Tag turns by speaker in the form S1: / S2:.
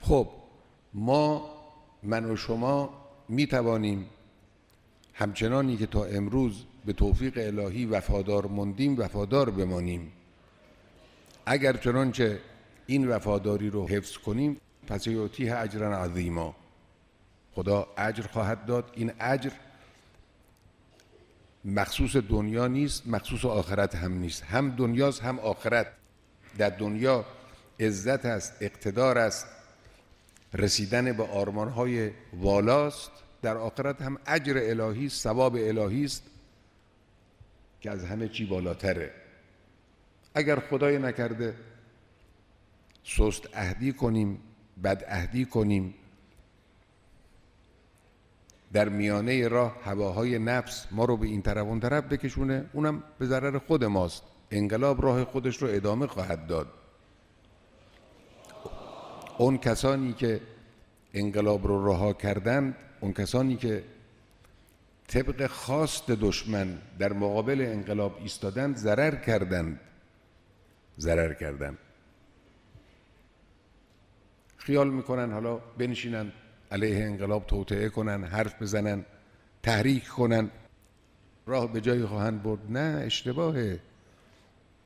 S1: خب من و شما می توانیم همچنانی که تا امروز به توفیق الهی وفادار موندیم وفادار بمانیم. اگر چنانچه این وفاداری رو حفظ کنیم پس یعطیه اجرا عظیما، خدا اجر خواهد داد. این اجر مخصوص دنیا نیست، مخصوص آخرت هم نیست، هم دنیاست هم آخرت. در دنیا عزت است، اقتدار است، رسیدن به آرمانهای والاست. در آخرت هم اجر الهی، ثواب الهی است که از همه چی بالاتره. اگر خدای نکرده سست عهدی کنیم، بد عهدی کنیم، در میانه راه هواهای نفس ما رو به این طرف اون طرف بکشونه، اونم به ضرر خود ماست. انقلاب راه خودش رو ادامه خواهد داد. اون کسانی که انقلاب رو رها کردند، اون کسانی که طبق خواست دشمن در مقابل انقلاب ایستادند، ضرر کردند. خیال میکنن حالا بنشینن علیه انقلاب توطئه کنن، حرف بزنن، تحریک کنن، راه به جایی خواهند برد. نه، اشتباهه.